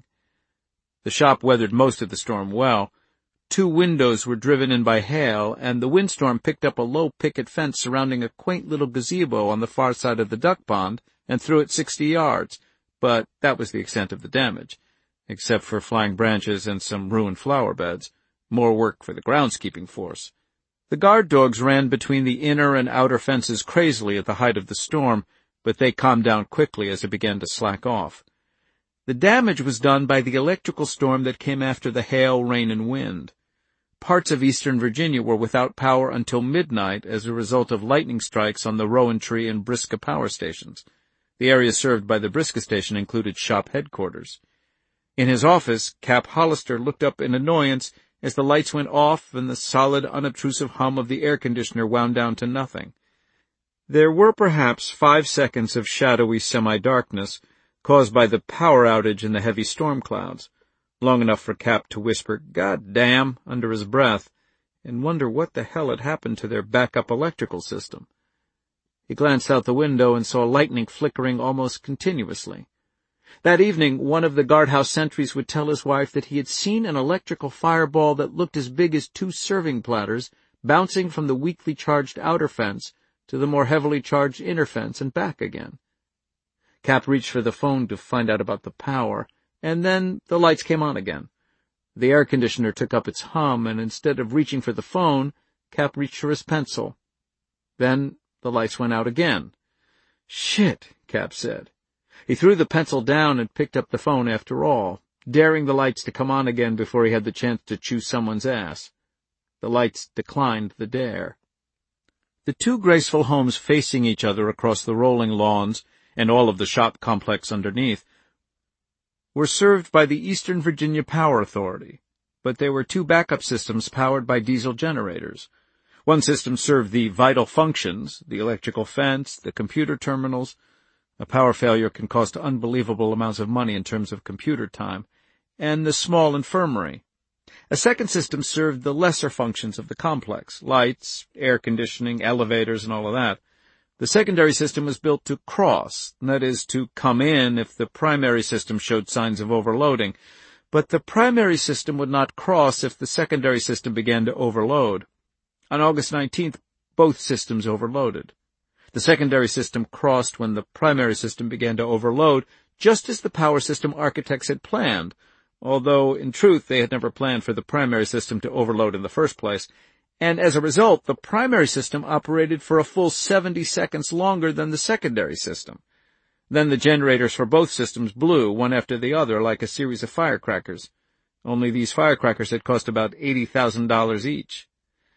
The shop weathered most of the storm well. Two windows were driven in by hail, and the windstorm picked up a low picket fence surrounding a quaint little gazebo on the far side of the duck pond and threw it sixty yards, but that was the extent of the damage, except for flying branches and some ruined flower beds. More work for the groundskeeping force. The guard dogs ran between the inner and outer fences crazily at the height of the storm, but they calmed down quickly as it began to slack off. The damage was done by the electrical storm that came after the hail, rain, and wind. Parts of eastern Virginia were without power until midnight as a result of lightning strikes on the Rowan Tree and Briska power stations. The area served by the Briska station included shop headquarters. In his office, Cap Hollister looked up in annoyance as the lights went off and the solid, unobtrusive hum of the air conditioner wound down to nothing. There were perhaps five seconds of shadowy semi-darkness caused by the power outage and the heavy storm clouds, long enough for Cap to whisper, "God damn," under his breath, and wonder what the hell had happened to their backup electrical system. He glanced out the window and saw lightning flickering almost continuously. That evening, one of the guardhouse sentries would tell his wife that he had seen an electrical fireball that looked as big as two serving platters bouncing from the weakly charged outer fence to the more heavily charged inner fence and back again. Cap reached for the phone to find out about the power, and then the lights came on again. The air conditioner took up its hum, and instead of reaching for the phone, Cap reached for his pencil. Then the lights went out again. "Shit," Cap said. He threw the pencil down and picked up the phone after all, daring the lights to come on again before he had the chance to chew someone's ass. The lights declined the dare. The two graceful homes facing each other across the rolling lawns and all of the shop complex underneath were served by the Eastern Virginia Power Authority, but there were two backup systems powered by diesel generators. One system served the vital functions, the electrical fence, the computer terminals. A power failure can cost unbelievable amounts of money in terms of computer time, and the small infirmary. A second system served the lesser functions of the complex, lights, air conditioning, elevators, and all of that. The secondary system was built to cross, that is, to come in if the primary system showed signs of overloading, but the primary system would not cross if the secondary system began to overload. On August nineteenth, both systems overloaded. The secondary system crossed when the primary system began to overload, just as the power system architects had planned, although, in truth, they had never planned for the primary system to overload in the first place, and as a result, the primary system operated for a full seventy seconds longer than the secondary system. Then the generators for both systems blew, one after the other, like a series of firecrackers. Only these firecrackers had cost about eighty thousand dollars each.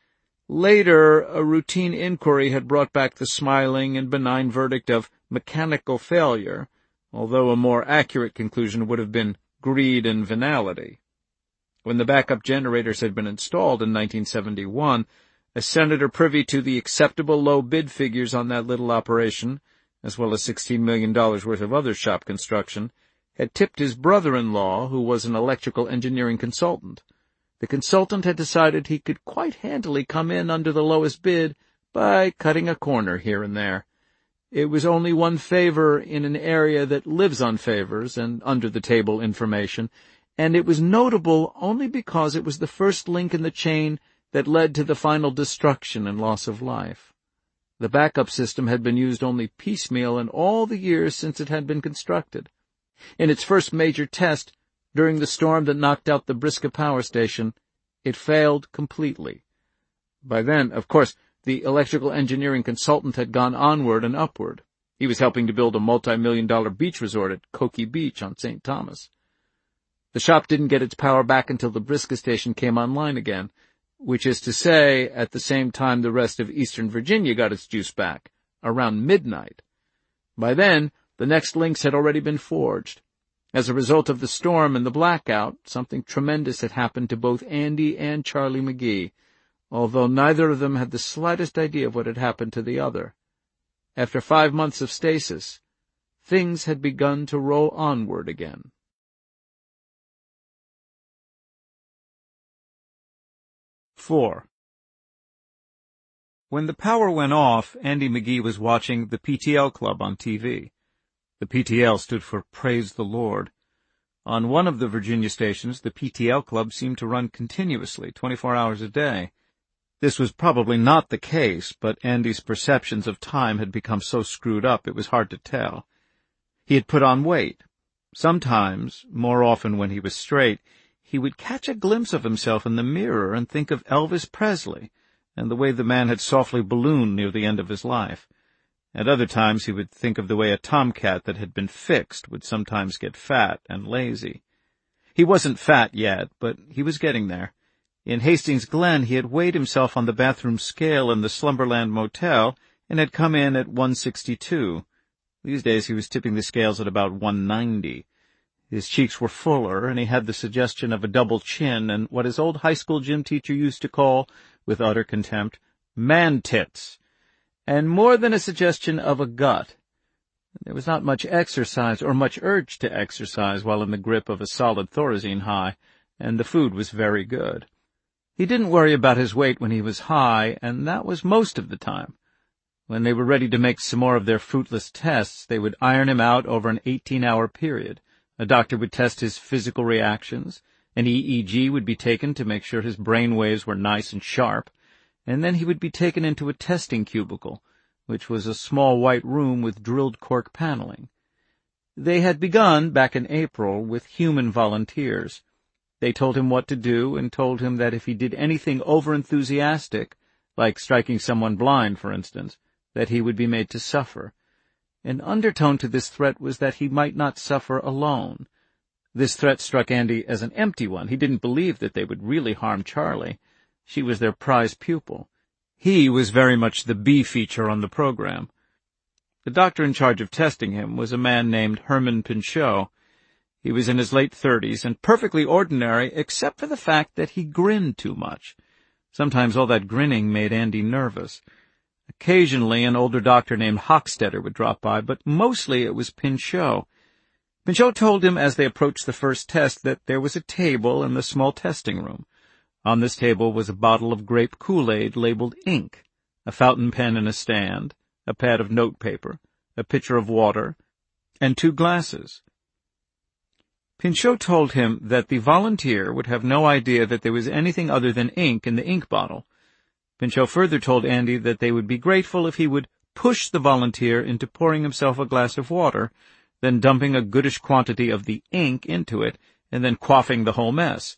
Later, a routine inquiry had brought back the smiling and benign verdict of mechanical failure, although a more accurate conclusion would have been greed and venality. When the backup generators had been installed in nineteen seventy-one, a senator privy to the acceptable low bid figures on that little operation, as well as sixteen million dollars worth of other shop construction, had tipped his brother-in-law, who was an electrical engineering consultant. The consultant had decided he could quite handily come in under the lowest bid by cutting a corner here and there. It was only one favor in an area that lives on favors and under-the-table information, and it was notable only because it was the first link in the chain that led to the final destruction and loss of life. The backup system had been used only piecemeal in all the years since it had been constructed. In its first major test, during the storm that knocked out the Briska power station, it failed completely. By then, of course, the electrical engineering consultant had gone onward and upward. He was helping to build a multi-million dollar beach resort at Cokie Beach on Saint Thomas. The shop didn't get its power back until the Briska station came online again, which is to say, at the same time the rest of Eastern Virginia got its juice back, around midnight. By then, the next links had already been forged. As a result of the storm and the blackout, something tremendous had happened to both Andy and Charlie McGee, although neither of them had the slightest idea of what had happened to the other. After five months of stasis, things had begun to roll onward again. Four. When the power went off, Andy McGee was watching the P T L Club on T V. The P T L stood for Praise the Lord. On one of the Virginia stations, the P T L Club seemed to run continuously, twenty-four hours a day. This was probably not the case, but Andy's perceptions of time had become so screwed up it was hard to tell. He had put on weight. Sometimes, more often when he was straight, he would catch a glimpse of himself in the mirror and think of Elvis Presley and the way the man had softly ballooned near the end of his life. At other times he would think of the way a tomcat that had been fixed would sometimes get fat and lazy. He wasn't fat yet, but he was getting there. In Hastings Glen he had weighed himself on the bathroom scale in the Slumberland Motel and had come in at one sixty-two. These days he was tipping the scales at about one ninety. His cheeks were fuller, and he had the suggestion of a double chin and what his old high school gym teacher used to call, with utter contempt, man-tits, and more than a suggestion of a gut. There was not much exercise or much urge to exercise while in the grip of a solid Thorazine high, and the food was very good. He didn't worry about his weight when he was high, and that was most of the time. When they were ready to make some more of their fruitless tests, they would iron him out over an eighteen-hour period, A doctor would test his physical reactions, an E E G would be taken to make sure his brain waves were nice and sharp, and then he would be taken into a testing cubicle, which was a small white room with drilled cork paneling. They had begun, back in April, with human volunteers. They told him what to do and told him that if he did anything over-enthusiastic, like striking someone blind, for instance, that he would be made to suffer. An undertone to this threat was that he might not suffer alone. This threat struck Andy as an empty one. He didn't believe that they would really harm Charlie. She was their prize pupil. He was very much the B feature on the program. The doctor in charge of testing him was a man named Herman Pinchot. He was in his late thirties and perfectly ordinary except for the fact that he grinned too much. Sometimes all that grinning made Andy nervous. Occasionally an older doctor named Hochstetter would drop by, but mostly it was Pinchot. Pinchot told him as they approached the first test that there was a table in the small testing room. On this table was a bottle of grape Kool-Aid labeled ink, a fountain pen in a stand, a pad of notepaper, a pitcher of water, and two glasses. Pinchot told him that the volunteer would have no idea that there was anything other than ink in the ink bottle. Pinchot further told Andy that they would be grateful if he would push the volunteer into pouring himself a glass of water, then dumping a goodish quantity of the ink into it, and then quaffing the whole mess.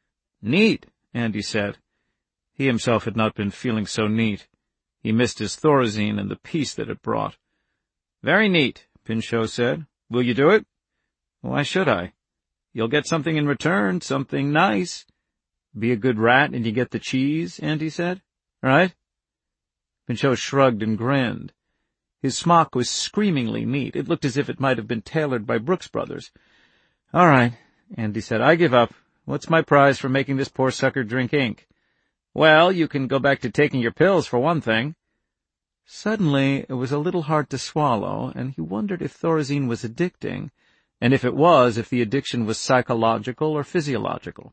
Neat, Andy said. He himself had not been feeling so neat. He missed his Thorazine and the peace that it brought. Very neat, Pinchot said. Will you do it? Why should I? You'll get something in return, something nice. Be a good rat and you get the cheese, Andy said. Right? Pinchot shrugged and grinned. His smock was screamingly neat. It looked as if it might have been tailored by Brooks Brothers. All right, Andy said. I give up. What's my prize for making this poor sucker drink ink? Well, you can go back to taking your pills, for one thing. Suddenly, it was a little hard to swallow, and he wondered if Thorazine was addicting, and if it was, if the addiction was psychological or physiological.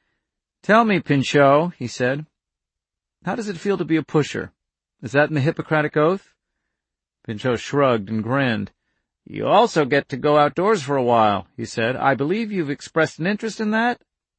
Tell me, Pinchot, he said, how does it feel to be a pusher? Is that in the Hippocratic Oath? Pinchot shrugged and grinned. You also get to go outdoors for a while, he said. I believe you've expressed an interest in that?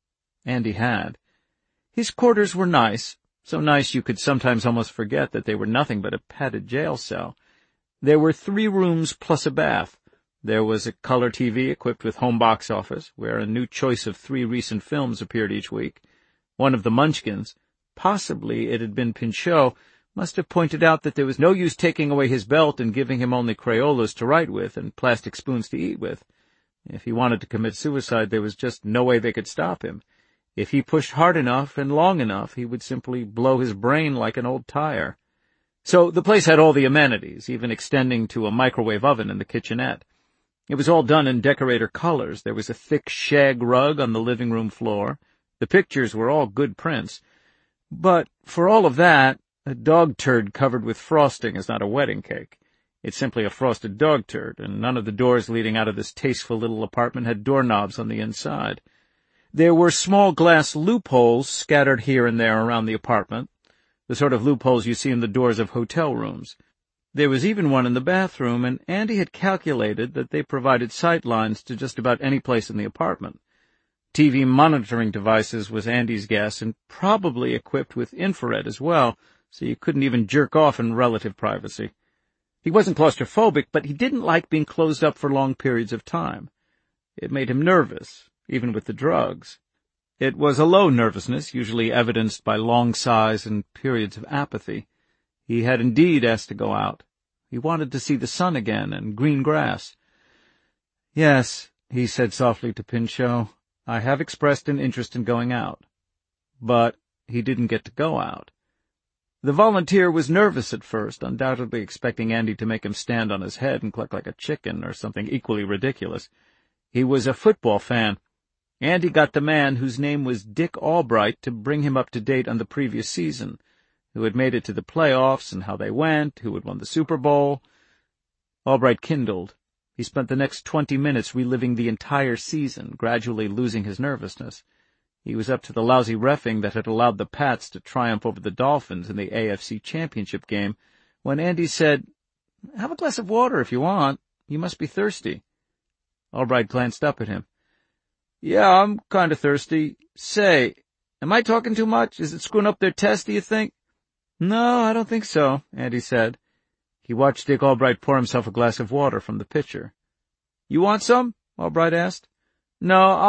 Andy had. His quarters were nice, so nice you could sometimes almost forget that they were nothing but a padded jail cell. There were three rooms plus a bath. There was a color T V equipped with home box office, where a new choice of three recent films appeared each week. One of the Munchkins, possibly it had been Pinchot, must have pointed out that there was no use taking away his belt and giving him only Crayolas to write with and plastic spoons to eat with. If he wanted to commit suicide, there was just no way they could stop him. If he pushed hard enough and long enough, he would simply blow his brain like an old tire. So the place had all the amenities, even extending to a microwave oven in the kitchenette. It was all done in decorator colors. There was a thick shag rug on the living room floor. The pictures were all good prints. But for all of that, a dog turd covered with frosting is not a wedding cake. It's simply a frosted dog turd, and none of the doors leading out of this tasteful little apartment had doorknobs on the inside. There were small glass loopholes scattered here and there around the apartment, the sort of loopholes you see in the doors of hotel rooms. There was even one in the bathroom, and Andy had calculated that they provided sight lines to just about any place in the apartment. T V monitoring devices was Andy's guess, and probably equipped with infrared as well, so you couldn't even jerk off in relative privacy. He wasn't claustrophobic, but he didn't like being closed up for long periods of time. It made him nervous, even with the drugs. It was a low nervousness, usually evidenced by long sighs and periods of apathy. He had indeed asked to go out. He wanted to see the sun again and green grass. Yes, he said softly to Pinchot, I have expressed an interest in going out. But he didn't get to go out. The volunteer was nervous at first, undoubtedly expecting Andy to make him stand on his head and cluck like a chicken or something equally ridiculous. He was a football fan. Andy got the man whose name was Dick Albright to bring him up to date on the previous season, who had made it to the playoffs and how they went, who had won the Super Bowl. Albright kindled. He spent the next twenty minutes reliving the entire season, gradually losing his nervousness. He was up to the lousy reffing that had allowed the Pats to triumph over the Dolphins in the A F C Championship game, when Andy said, Have a glass of water if you want. You must be thirsty. Albright glanced up at him. Yeah, I'm kind of thirsty. Say, am I talking too much? Is it screwing up their test, do you think? No, I don't think so, Andy said. He watched Dick Albright pour himself a glass of water from the pitcher. You want some? Albright asked. No,